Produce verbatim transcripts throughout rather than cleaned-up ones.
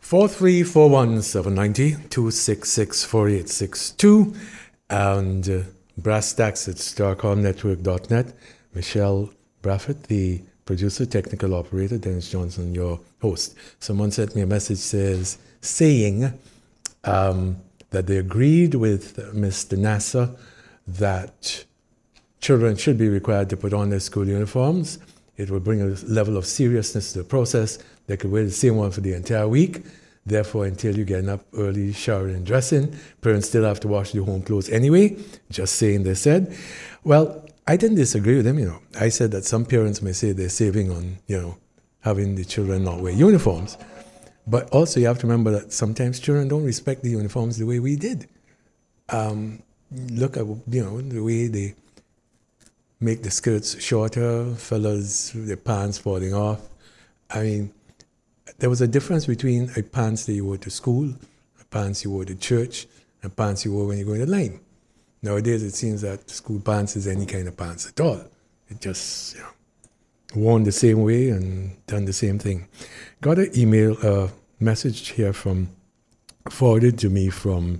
four three four one seven nine zero, two six six four eight six two, and uh, brass tacks at starcom network dot net. Michelle Braffett, the producer, technical operator, Dennis Johnson, your host. Someone sent me a message says saying um, that they agreed with Mister Nasser that children should be required to put on their school uniforms. It will bring a level of seriousness to the process. They could wear the same one for the entire week. Therefore, until you get up early, showering and dressing, parents still have to wash their home clothes anyway. Just saying, they said. Well, I didn't disagree with them, you know. I said that some parents may say they're saving on, you know, having the children not wear uniforms. But also you have to remember that sometimes children don't respect the uniforms the way we did. Um, look at, you know, the way they make the skirts shorter, fellas, their pants falling off. I mean, there was a difference between a pants that you wore to school, a pants you wore to church, and pants you wore when you go in the line. Nowadays, it seems that school pants is any kind of pants at all. It just, you know, worn the same way and done the same thing. Got an email, a uh, message here from, forwarded to me from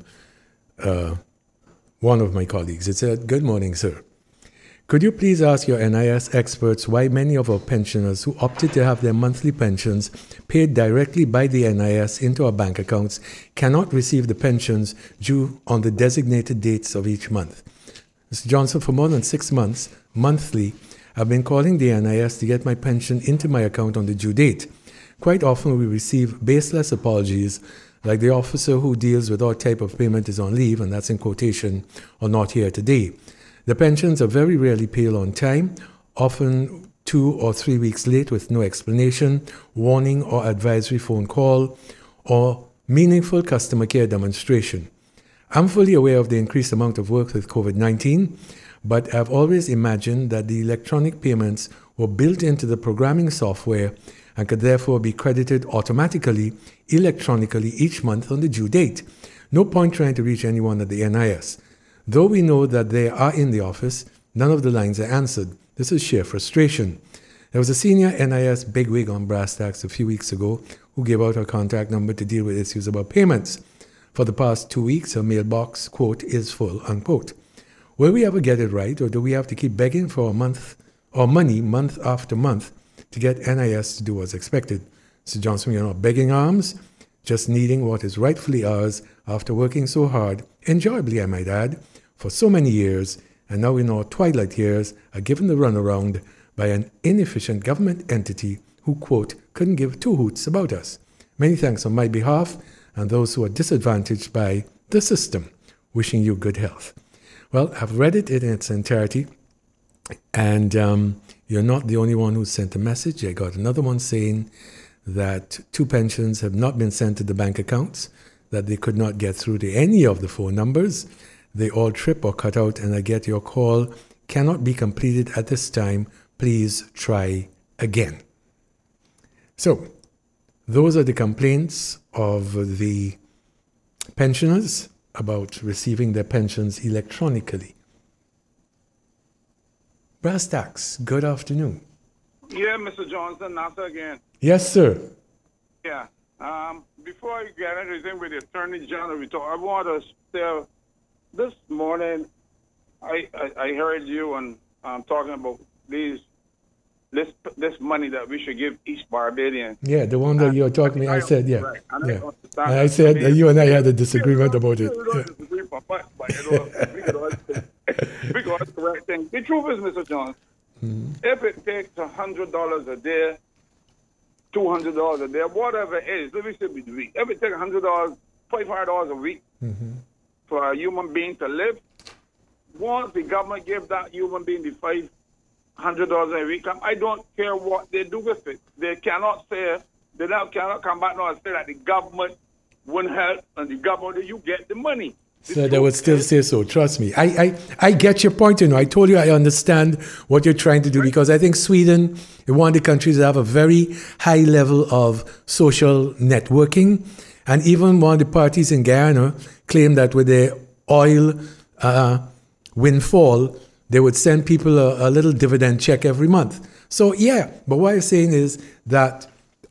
uh, one of my colleagues. It said, "Good morning, sir. Could you please ask your N I S experts why many of our pensioners who opted to have their monthly pensions paid directly by the N I S into our bank accounts cannot receive the pensions due on the designated dates of each month? Mister Johnson, for more than six months, monthly, I've been calling the N I S to get my pension into my account on the due date. Quite often we receive baseless apologies, like the officer who deals with all type of payment is on leave, and that's in quotation, or not here today. The pensions are very rarely paid on time, often two or three weeks late with no explanation, warning or advisory phone call, or meaningful customer care demonstration. I'm fully aware of the increased amount of work with COVID nineteen, but I've always imagined that the electronic payments were built into the programming software and could therefore be credited automatically, electronically each month on the due date. No point trying to reach anyone at the N I S. Though we know that they are in the office, none of the lines are answered. This is sheer frustration. There was a senior N I S bigwig on brass tacks a few weeks ago who gave out her contact number to deal with issues about payments. For the past two weeks, her mailbox, quote, is full, unquote. Will we ever get it right, or do we have to keep begging for a month or money month after month to get N I S to do what's expected? Mister Johnson, we are not begging alms, just needing what is rightfully ours after working so hard, enjoyably I might add, for so many years, and now in our twilight years are given the runaround by an inefficient government entity who, quote, couldn't give two hoots about us. Many thanks on my behalf and those who are disadvantaged by the system. Wishing you good health." Well, I've read it in its entirety, and um, you're not the only one who sent a message. I got another one saying that two pensions have not been sent to the bank accounts, that they could not get through to any of the phone numbers. They all trip or cut out, and I get your call cannot be completed at this time. Please try again. So, those are the complaints of the pensioners about receiving their pensions electronically. Brass tacks, good afternoon. Yeah, Mister Johnson, Nasser again. Yes, sir. Yeah. Um, before I get anything with the Attorney General, we talk, I want to say, this morning, I, I, I heard you and um, talking about these this this money that we should give each Barbadian. Yeah, the one that you're talking about, I said, yeah. Right. And yeah. I, and I said that you and I had a disagreement about it. We don't disagree for much, but you know, we could always we could always correct things. The truth is, Mister Johnson, mm-hmm. if it takes a hundred dollars a day, two hundred dollars a day, whatever it is, let me say a week. If it takes a hundred dollars, five hundred dollars a week mm-hmm. for a human being to live, once the government gives that human being the five hundred dollars a week, I don't care what they do with it. They cannot say, they now cannot come back now and say that the government wouldn't help and the government, you get the money. So they would still say so, trust me. I, I, I get your point, you know. I told you I understand what you're trying to do, because I think Sweden is one of the countries that have a very high level of social networking. And even one of the parties in Guyana claimed that with their oil uh, windfall, they would send people a, a little dividend check every month. So, yeah, but what I'm saying is that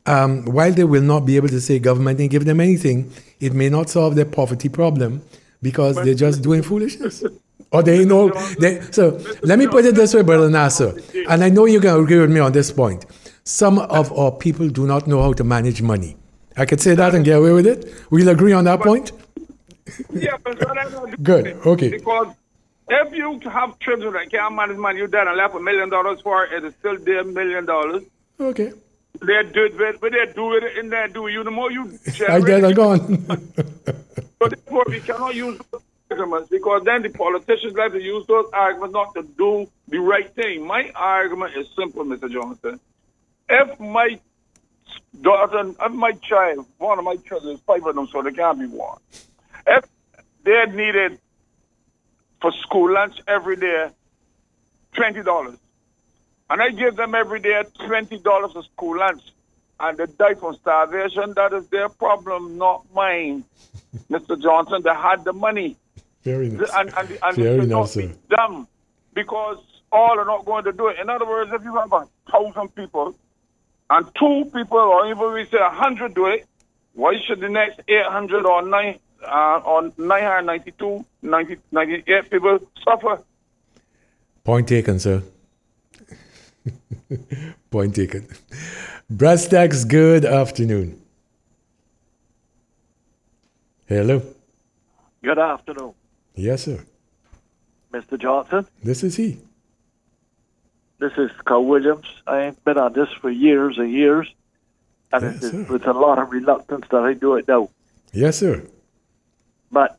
um, while they will not be able to say government didn't give them anything, it may not solve their poverty problem because they're just doing foolishness. Or they know. They, so let me put it this way, Brother Nasser, and I know you're going to agree with me on this point. Some of our people do not know how to manage money. I could say that and get away with it. We'll agree on that point? Yeah, but that's good. Okay. Because if you have children that can't manage money, you done and left a million dollars for it, it's still their million dollars. Okay. They do it, but they do it in there, do you the more you I get it gone. So therefore, we cannot use those arguments because then the politicians like to use those arguments not to do the right thing. My argument is simple, Mister Johnson. If my daughter, if my child, one of my children, is five of them, so they can't be one. If they needed for school lunch every day twenty dollars, and I give them every day twenty dollars for school lunch, and they die from starvation, that is their problem, not mine, Mister Johnson. They had the money. Very nice. And, and, and Very they nice, not be dumb because all are not going to do it. In other words, if you have a thousand people and two people, or even we say a hundred do it, why should the next eight hundred or nine uh, or nine hundred ninety-two, ninety, ninety-eight people suffer? Point taken, sir. Point taken. Brastax, good afternoon. Hello. Good afternoon. Yes, sir. Mister Johnson. This is he. This is Carl Williams. I've been on this for years and years, and yes, it is with a lot of reluctance that I do it now. Yes, sir. But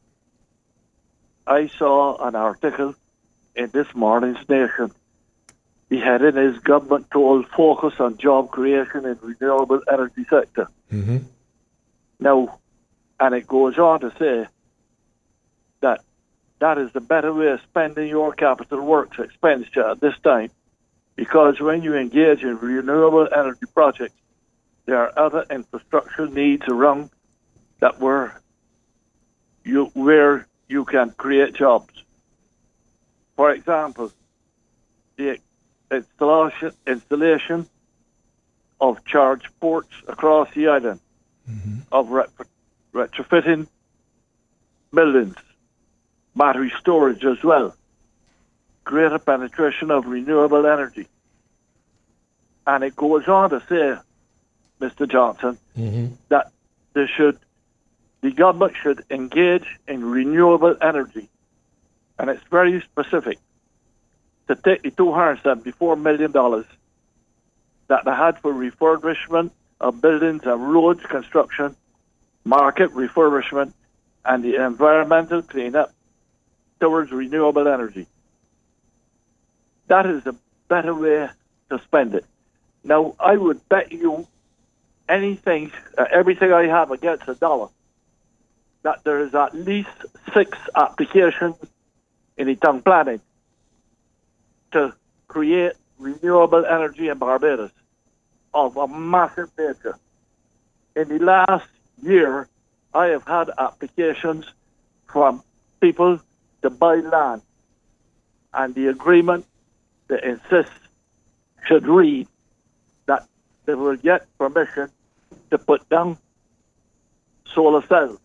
I saw an article in this morning's Nation. The heading is Government Told Focus on Job Creation in Renewable Energy Sector. Mm-hmm. Now, and it goes on to say that that is the better way of spending your capital works expenditure at this time, because when you engage in renewable energy projects, there are other infrastructure needs around that were you where you can create jobs. For example, the installation installation of charge ports across the island, mm-hmm. of retro, retrofitting buildings, battery storage as well, greater penetration of renewable energy. And it goes on to say, Mister Johnson, mm-hmm. that there should, the government should engage in renewable energy. And it's very specific, to take the two hundred seventy-four million dollars that they had for refurbishment of buildings and roads construction, market refurbishment, and the environmental cleanup towards renewable energy. That is a better way to spend it. Now, I would bet you anything, uh, everything I have against a dollar, that there is at least six applications in the town planning to create renewable energy in Barbados of a massive nature. In the last year, I have had applications from people to buy land, and the agreement that insists should read that they will get permission to put down solar cells.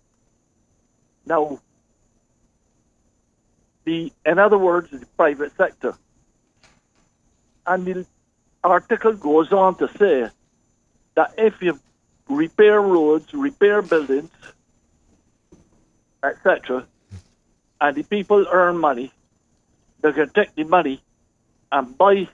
Now, the in other words, the private sector. And the article goes on to say that if you repair roads, repair buildings, et cetera, and the people earn money, they can take the money and buy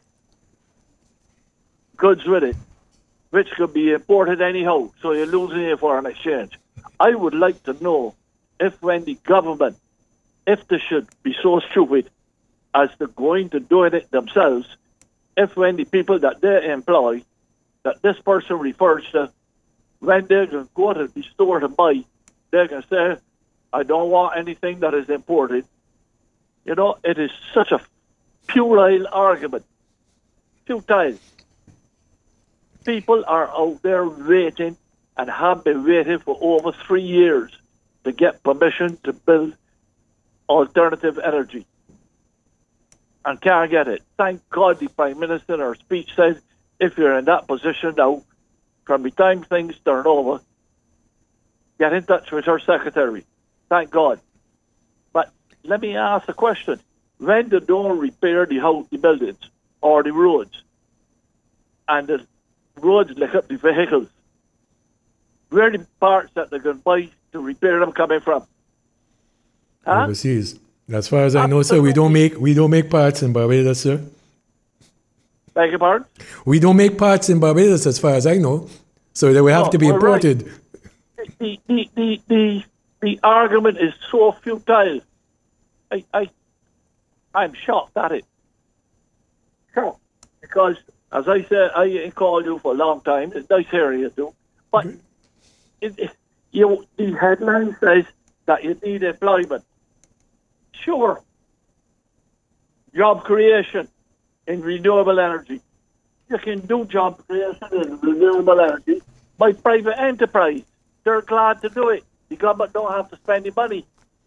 goods with it, which could be imported anyhow, so you're losing it for an exchange. I would like to know if when the government, if they should be so stupid as to going to doing it themselves, if when the people that they employ, that this person refers to, when they can go to the store to buy, they can say, I don't want anything that is imported. You know, it is such a puerile argument. Futile. People are out there waiting and have been waiting for over three years to get permission to build alternative energy. And can't get it. Thank God the Prime Minister in her speech said, if you're in that position now, from the time things turn over, get in touch with her secretary. Thank God. But let me ask a question. When they don't repair the house, the buildings, or the roads, and the roads lick up the vehicles, where are the parts that they're going to buy to repair them coming from? Huh? Overseas. As far as I know, sir, we don't make we don't make parts in Barbados, sir. Beg your pardon? We don't make parts in Barbados, as far as I know. So they will have No, to be well, right. imported. The, the, the, the, the argument is so futile. I, I, I'm shocked at it. Shocked. Because, as I said, I called you for a long time. It's nice hearing you too. But it, it, you, the headline says that you need employment. Sure. Job creation in renewable energy. You can do job creation in renewable energy by private enterprise. They're glad to do it. The government don't have to spend the money.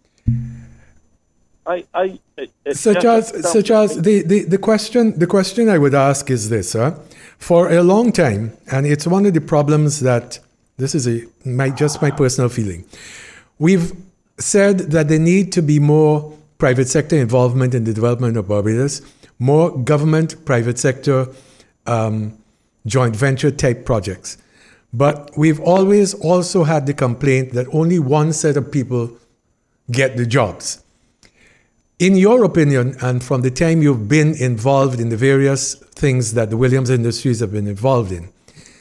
I, I, it, it Such as, such as the, the, the question, the question I would ask is this: huh? For a long time, and it's one of the problems that this is a my just my personal feeling. We've said that there need to be more private sector involvement in the development of Barbados, more government private sector um, joint venture type projects. But we've always also had the complaint that only one set of people get the jobs. In your opinion, and from the time you've been involved in the various things that the Williams Industries have been involved in,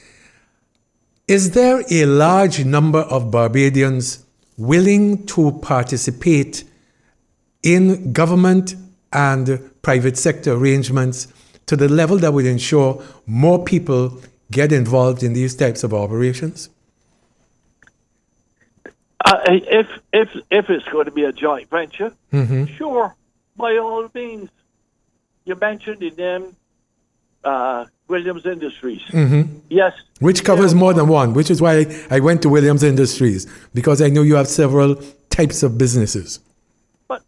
is there a large number of Barbadians willing to participate in government and private sector arrangements to the level that would ensure more people get involved in these types of operations? Uh, if if if it's going to be a joint venture, Mm-hmm. sure, by all means. You mentioned the name uh, Williams Industries. Mm-hmm. Yes. Which covers more than one, which is why I went to Williams Industries, because I know you have several types of businesses. But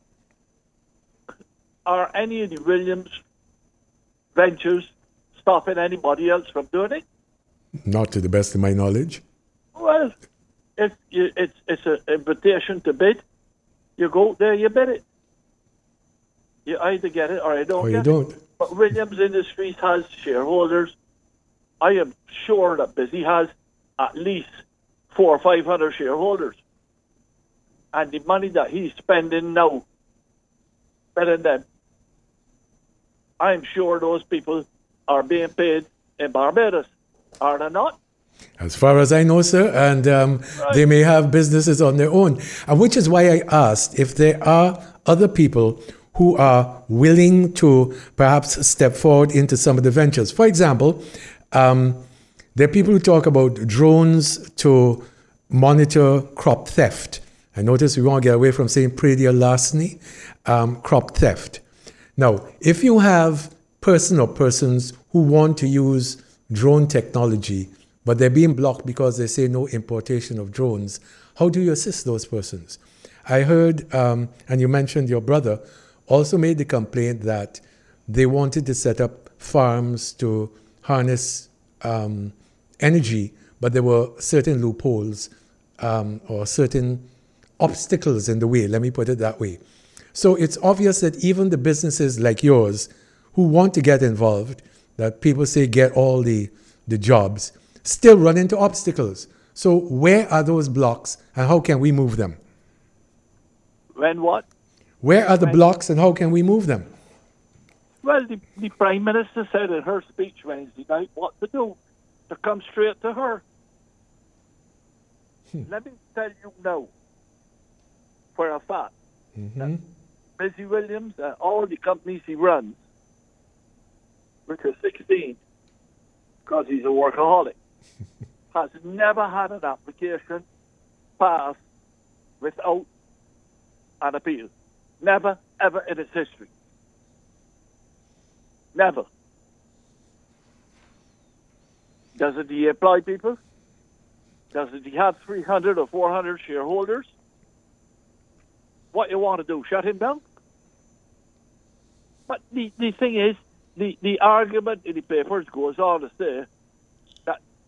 are any of the Williams ventures stopping anybody else from doing it? Not to the best of my knowledge. Well, if you, it's it's an invitation to bid, you go there, you bid it. You either get it or you don't Or get you it. don't. But Williams Industries has shareholders. I am sure that Busy has at least four or five hundred shareholders. And the money that he's spending now, spending them, I'm sure those people are being paid in Barbados. Are they not? As far as I know, sir, and um, Right. they may have businesses on their own. And which is why I asked if there are other people who are willing to perhaps step forward into some of the ventures. For example, um, there are people who talk about drones to monitor crop theft. I notice we want to get away from saying predial larceny, um, crop theft. Now, if you have person or persons who want to use drone technology, but they're being blocked because they say no importation of drones, how do you assist those persons? I heard, um, and you mentioned your brother, also made the complaint that they wanted to set up farms to harness um, energy, but there were certain loopholes um, or certain obstacles in the way, let me put it that way. So it's obvious that even the businesses like yours who want to get involved, that people say get all the, the jobs, still run into obstacles. So where are those blocks and how can we move them? When what? Where are the blocks and how can we move them? Well, the, the Prime Minister said in her speech Wednesday night what to do, to come straight to her. Hmm. Let me tell you now, for a fact, Mm-hmm. that Busy Williams and all the companies he runs, which are sixteen, because he's a workaholic, has never had an application passed without an appeal. Never, ever in its history. Never. Doesn't he employ people? Doesn't he have three hundred or four hundred shareholders? What you want to do, shut him down? But the, the thing is, the, the argument in the papers goes on to say that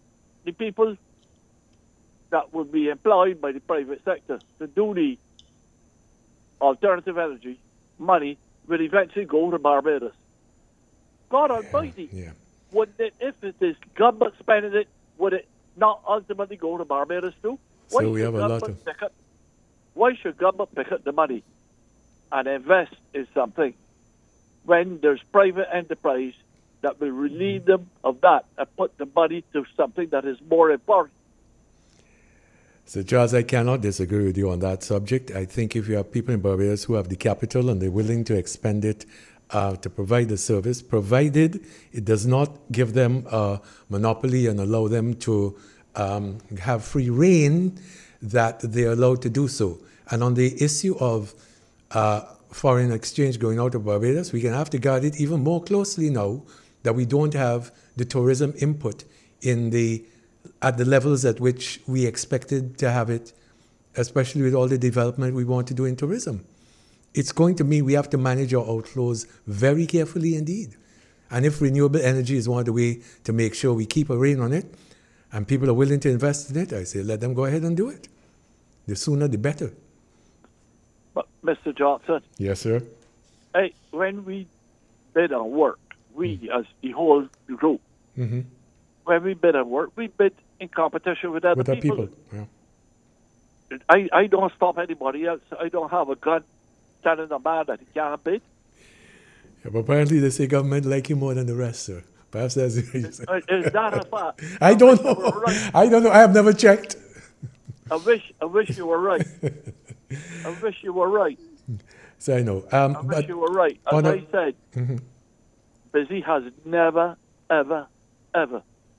the people that would be employed by the private sector to do the alternative energy money will eventually go to Barbados. God Almighty, Yeah. wouldn't it, if it is government spending it, would it not ultimately go to Barbados too? Why So we should have a lot government of- pick up, Why should government pick up the money and invest in something when there's private enterprise that will relieve them of that and put the money to something that is more important? So, Charles, I cannot disagree with you on that subject. I think if you have people in Barbados who have the capital and they're willing to expend it uh, to provide the service, provided it does not give them a monopoly and allow them to um, have free reign, that they're allowed to do so. And on the issue of uh, foreign exchange going out of Barbados, we can have to guard it even more closely now that we don't have the tourism input in the at the levels at which we expected to have it, especially with all the development we want to do in tourism. It's going to mean we have to manage our outflows very carefully indeed. And if renewable energy is one of the ways to make sure we keep a rein on it, and people are willing to invest in it, I say let them go ahead and do it. The sooner the better. But Mister Johnson, Yes, sir. hey, when we bid on work, we as the whole group, Mm-hmm. when we bid on work, we bid in competition with other With the people. people. Yeah. I, I don't stop anybody else. I don't have a gun telling a man that he can't bid. Yeah, but apparently they say government like you more than the rest, sir. Perhaps that's the reason. Uh, Is that a fact? I don't wish you were know. right. I don't know. I have never checked. I wish, I wish you were right. I wish you were right. So I know. Um, I wish but you were right. As on a- I said, Mhm. Busy has never, ever, ever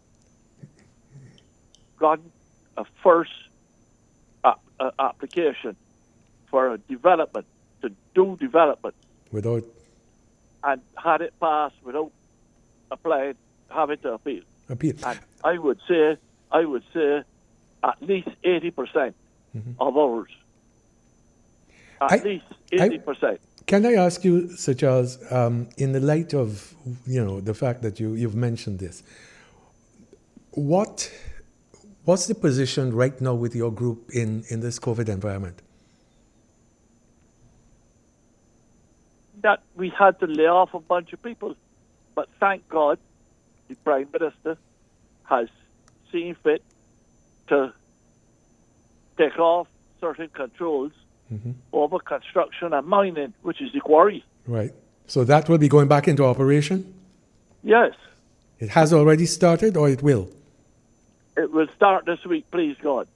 gotten a first uh, uh, application for a development, to do development, without and had it passed without applying, having to appeal. appeal. And I would say, I would say, at least eighty percent of ours. At I- least I- eighty percent. Can I ask you, Sir Charles, um, in the light of you know the fact that you you've mentioned this, what what's the position right now with your group in in this COVID environment? That we had to lay off a bunch of people, but thank God, the Prime Minister has seen fit to take off certain controls over construction and mining, which is the quarry. Right. So that will be going back into operation. Yes, It has already started, or it will. it will start this week, please God.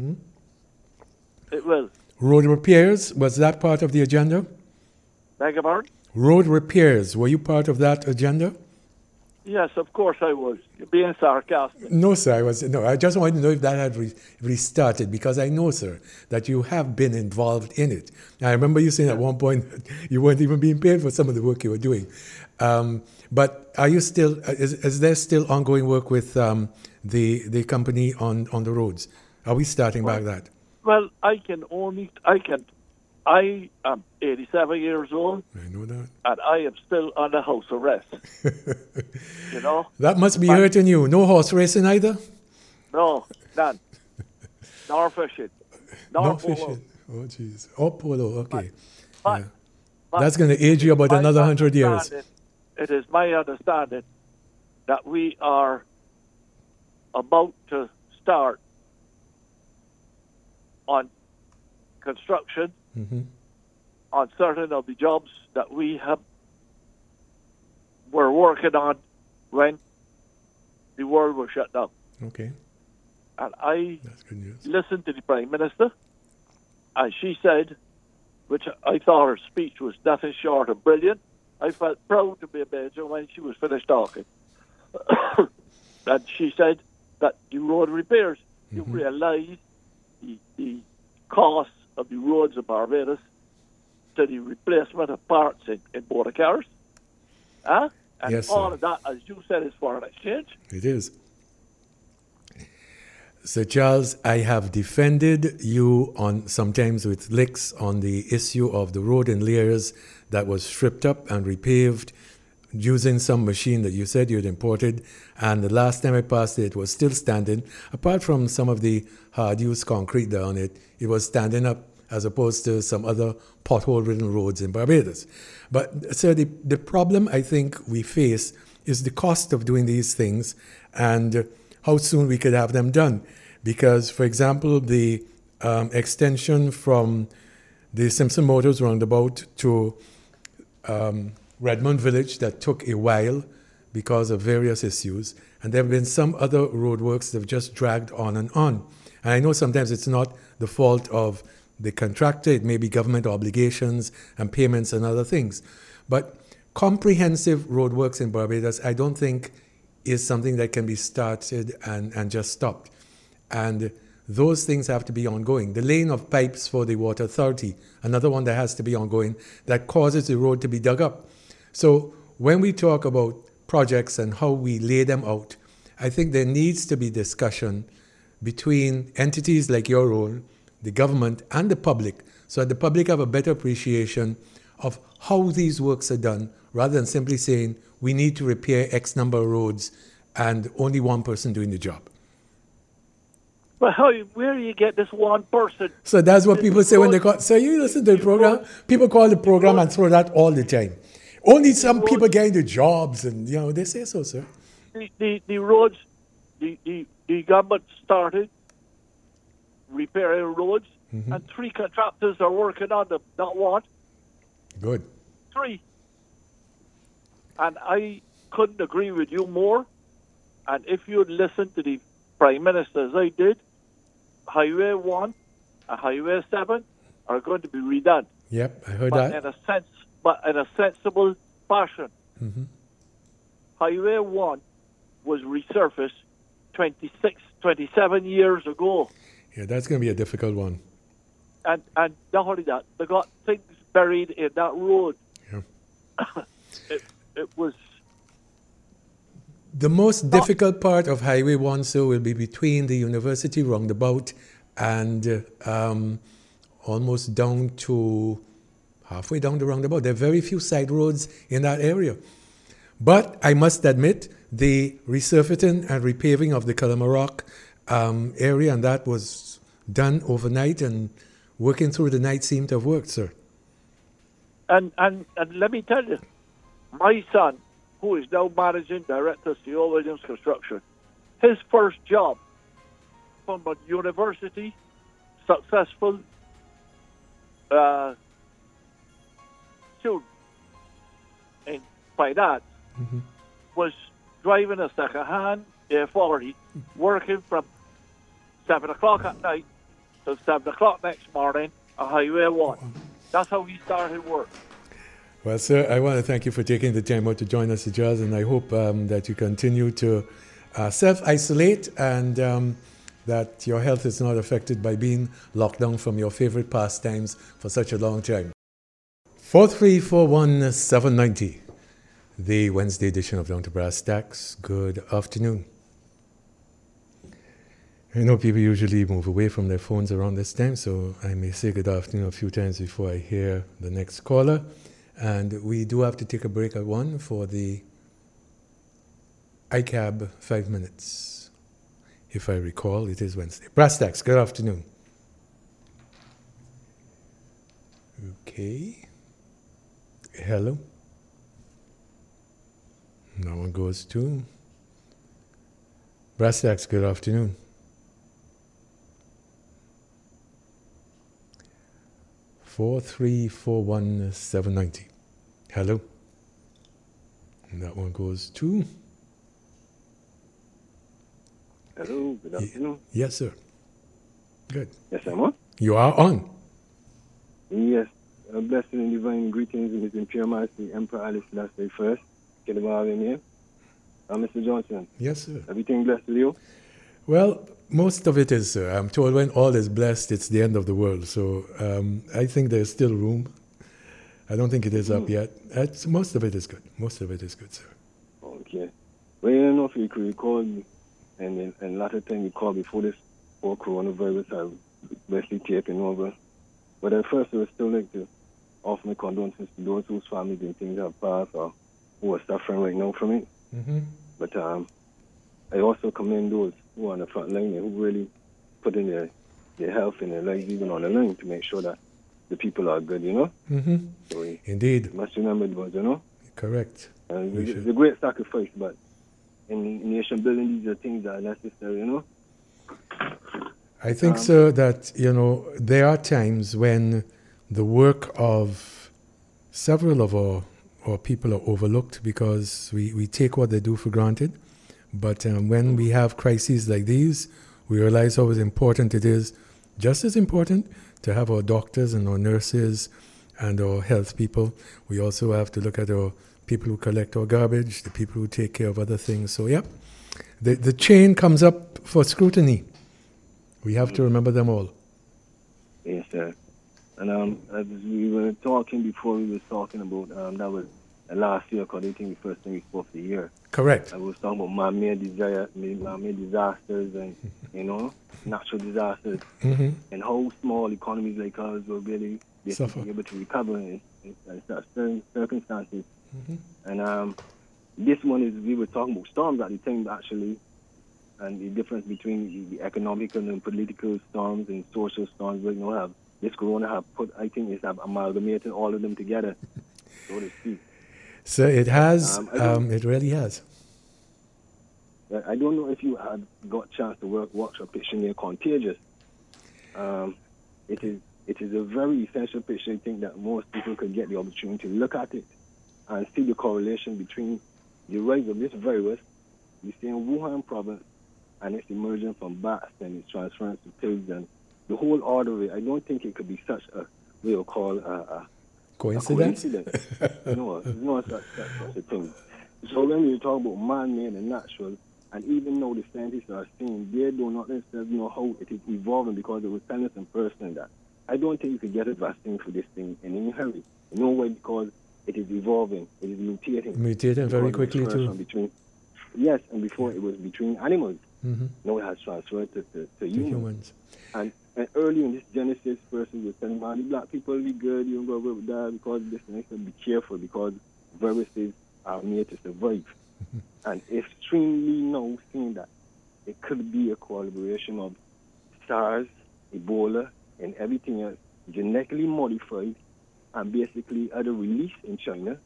It will. Road repairs, was that part of the agenda? Beg your pardon? Road repairs, were you part of that agenda? Yes, of course I was. You're being sarcastic. No, sir. I was no. I just wanted to know if that had re- restarted, because I know, sir, that you have been involved in it. I remember you saying at one point that you weren't even being paid for some of the work you were doing. Um, but are you still? Is, is there still ongoing work with um, the the company on, on the roads? Are we starting back that? Well, I can only, I can, I am eighty-seven years old I know that. and I am still under house arrest. You know? That must be But- hurting you. No horse racing either. No, none. Nor fishing. Nor No polo. fishing. Oh, jeez. Oh, polo. Okay. But, Yeah. but That's going to age you about my another hundred years. understanding- It is my understanding that we are about to start on construction hmm on certain of the jobs that we have were working on when the world was shut down. Okay. And I That's good news. listened to the Prime Minister, and she said, which I thought her speech was nothing short of brilliant. I felt proud to be a Major when she was finished talking. And she said that the road repairs, you realise the, the cost of the roads of Barbados to the replacement of parts in, in motor cars. Huh? And Yes, all sir. of that, as you said, is foreign exchange. It is. Sir Charles, I have defended you on sometimes with licks on the issue of the road in Lears that was stripped up and repaved using some machine that you said you had imported, and the last time I passed it, it was still standing. Apart from some of the hard-use concrete down it, it was standing up as opposed to some other pothole-ridden roads in Barbados. But, sir, the, the problem I think we face is the cost of doing these things and how soon we could have them done. Because, for example, the um, extension from the Simpson Motors roundabout to um, Redmond Village that took a while because of various issues. And there have been some other roadworks that have just dragged on and on. And I know sometimes it's not the fault of the contractor, it may be government obligations and payments and other things. But comprehensive roadworks in Barbados, I don't think is something that can be started and, and just stopped. And those things have to be ongoing. The laying of pipes for the Water Authority, another one that has to be ongoing, that causes the road to be dug up. So when we talk about projects and how we lay them out, I think there needs to be discussion between entities like your own, the government and the public, so that the public have a better appreciation of how these works are done, rather than simply saying we need to repair X number of roads and only one person doing the job. Well, how, where do you get this one person? So that's what people say when they call. So you listen to the program, people call the program and throw that all the time. Only some people getting the jobs, and you know they say so, sir. The the, the roads, the, the the government started repairing roads, mm-hmm. and three contractors are working on them. Not one. Good. Three. And I couldn't agree with you more. And if you'd listened to the Prime Minister as I did, Highway one and Highway seven are going to be redone. Yep, I heard but that. In a sense, but in a sensible fashion. Mm-hmm. Highway one was resurfaced twenty-six, twenty-seven years ago. Yeah, that's going to be a difficult one. And and not only that, they got things buried in that road. Yeah. it, it was... The most difficult part of Highway one, sir, will be between the university roundabout and uh, um, almost down to halfway down the roundabout. There are very few side roads in that area. But I must admit, the resurfacing and repaving of the Calamarock um, area, and that was done overnight, and working through the night seemed to have worked, sir. And, and, and let me tell you, my son, who is now managing director of C O Williams Construction, his first job from a university, successful uh, student in finance, mm-hmm. was driving a second-hand A forty, working from seven o'clock at night till seven o'clock next morning on Highway one. That's how he started work. Well, sir, I want to thank you for taking the time out to join us, Jazz, and I hope um, that you continue to uh, self-isolate and um, that your health is not affected by being locked down from your favorite pastimes for such a long time. four three four one seven nine zero, the Wednesday edition of Down to Brass Tacks. Good afternoon. I know people usually move away from their phones around this time, so I may say good afternoon a few times before I hear the next caller. And we do have to take a break at one for the I C A B five minutes. If I recall, it is Wednesday. Brass Tacks, good afternoon. Okay. Hello. That one goes to Brass Tacks, good afternoon. Four three four one seven ninety. Hello. And that one goes to. Hello. Good afternoon. Yes, sir. Good. Yes, I'm on. You are on. Yes. A blessing and divine greetings in His Imperial Majesty Emperor Alice last day first. Get about in here. Uh, Mister Johnson. Yes, sir. Everything blessed with you? Well, most of it is, sir. I'm told when all is blessed, it's the end of the world. So um, I think there's still room. I don't think it is mm. up yet. It's, most of it is good. Most of it is good, sir. Okay. Well, you know if you could recall, and and, and latter time you called before this whole coronavirus, I basically taking over. But at first, I would still like to offer my condolences to those whose families and things have passed or who are suffering right now from it. Mm-hmm. But um, I also commend those who are on the front line and who really put in their, their health and their lives even on the line to make sure that the people are good, you know? Mm-hmm. So we Indeed. must remember those, you know? Correct. And We it's, should. it's a great sacrifice, but in nation building, these are things that are necessary, you know? I think, Um, sir, that, you know, there are times when the work of several of our, our people are overlooked because we, we take what they do for granted. But um, when we have crises like these, we realize how important it is, just as important, to have our doctors and our nurses and our health people. We also have to look at our people who collect our garbage, the people who take care of other things. So, yeah, the, the chain comes up for scrutiny. We have to remember them all. Yes, sir. And um, as we were talking before, we were talking about, um, that was uh, last year, because I think the first thing we spoke the year. Correct. I was talking about man-made, desire, man-made disasters and, you know, natural disasters, Mm-hmm. and how small economies like ours will really be Suffer. able to recover in, in, in such certain circumstances. Mm-hmm. And um, this one is, we were talking about storms at the time, actually, and the difference between the, the economical and political storms and social storms. We know have this corona have put, I think, it's have amalgamated all of them together, so to speak. So it has, Um, I don't- um, it really has. Uh, I don't know if you had got a chance to work workshop picture near Contagious. Um, it is it is a very essential picture. I think that most people could get the opportunity to look at it and see the correlation between the rise of this virus we see in Wuhan province and its emergence from bats and its transference to pigs and the whole order of it. I don't think it could be such a, we will call a, a Coincidence? A coincidence. no, it's not such, such, such a thing. So when we talk about man-made and natural, and even though the scientists are saying they do not necessarily know how it is evolving because it was telling us in person that I don't think you could get a vaccine for this thing in any hurry. No way, because it is evolving, it is mutating. Mutating very Because it was quickly first too. from Between, yes, and before it was between animals. Mm-hmm. Now it has transferred to, to, to To humans. humans. And, and early in this Genesis person was telling man, the black people will be good, you don't go with that because this and that. Be careful because viruses are made to survive. And extremely now seeing that it could be a collaboration of SARS, Ebola, and everything else genetically modified and basically either released in China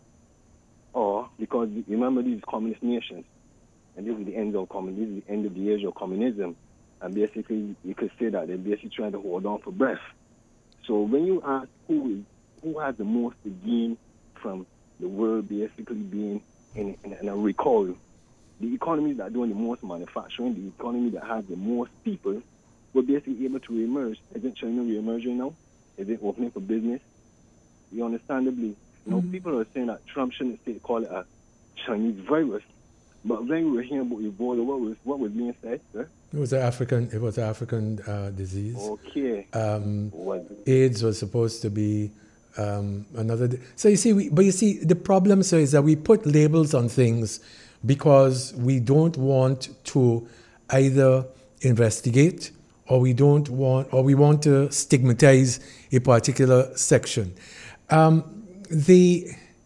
or because remember these communist nations, and this is the end of communism, this is the end of the age of communism. And basically, you could say that they're basically trying to hold on for breath. So when you ask who is who has the most to gain from the world basically being in, in, in a recall, the economies that are doing the most manufacturing, the economy that has the most people, were basically able to reemerge. Isn't China reemerging now? Is it opening for business? You understandably, you know, Mm-hmm. people are saying that Trump shouldn't say call it a Chinese virus. But when we were hearing about Ebola, what was what was being said, sir? It was an African. It was an African uh, disease. Okay. Um, Was AIDS was supposed to be um, another. di- So you see, we, but you see, the problem, sir, is that we put labels on things because we don't want to either investigate or we don't want, or we want to stigmatize a particular section. Um, the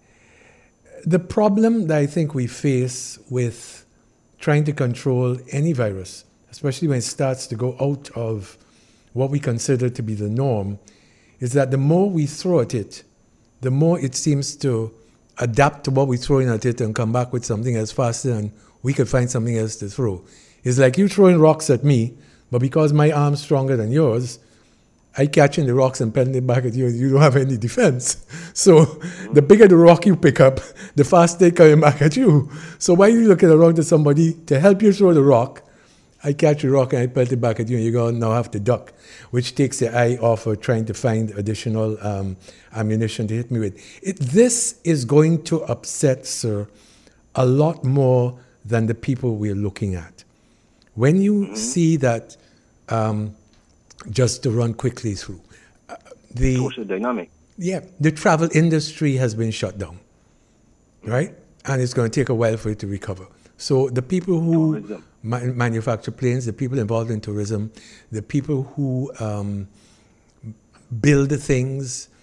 the problem that I think we face with trying to control any virus, especially when it starts to go out of what we consider to be the norm, is that the more we throw at it, the more it seems to adapt to what we're throwing at it and come back with something else faster than we could find something else to throw. It's like you throwing rocks at me, but because my arm's stronger than yours, I catching the rocks and pelting it back at you and you don't have any defense. So the bigger the rock you pick up, the faster they coming back at you. So why are you looking around to somebody to help you throw the rock? I catch the rock and I pelt it back at you and you're going to now have to duck, which takes the eye off of trying to find additional um, ammunition to hit me with. It, this is going to upset, sir, a lot more than the people we're looking at. When you mm-hmm. see that, um, just to run quickly through, uh, the social dynamic. Yeah, the travel industry has been shut down, right? And it's going to take a while for it to recover. So the people who ma- manufacture planes, the people involved in tourism, the people who um, build things,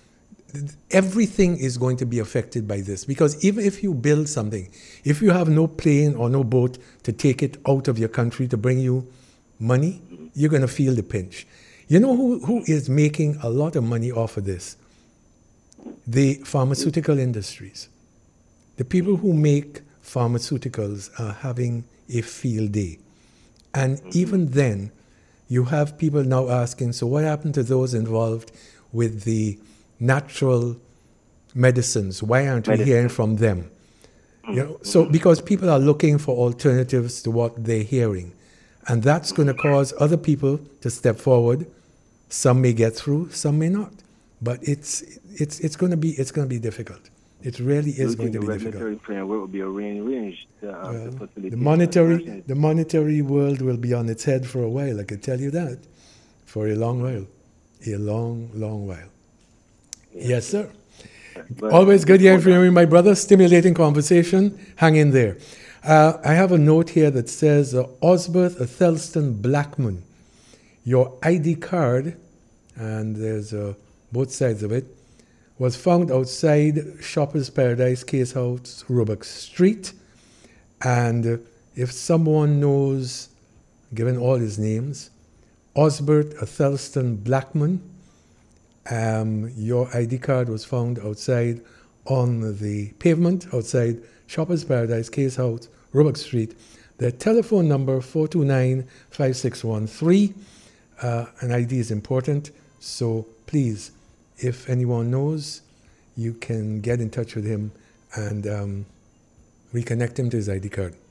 everything is going to be affected by this, because even if you build something, if you have no plane or no boat to take it out of your country to bring you money, you're going to feel the pinch. You know who, who is making a lot of money off of this? The pharmaceutical industries. The people who make pharmaceuticals are having a field day. And even then, you have people now asking, so what happened to those involved with the natural medicines? Why aren't we hearing from them? You know, so because people are looking for alternatives to what they're hearing. And that's going to cause other people to step forward. Some may get through, some may not. But it's it's it's going to be it's going to be difficult. It really is going to be difficult. The regulatory framework will be arranged. Uh, well, the monetary the monetary world will be on its head for a while. I can tell you that, for a long while, a long long while. Yeah. Yes, sir. But always good hearing from you, my brother. Stimulating conversation. Hang in there. Uh, I have a note here that says, uh, Osbert Athelston Blackman, your I D card, and there's uh, both sides of it, was found outside Shoppers Paradise Case House, Roebuck Street. And uh, if someone knows, given all his names, Osbert Athelston Blackman, um, your I D card was found outside on the pavement, outside Shoppers Paradise Case House, Roebuck Street. The telephone number four two nine, five six one three. Uh, an I D is important, so please, if anyone knows, you can get in touch with him and um, reconnect him to his I D card.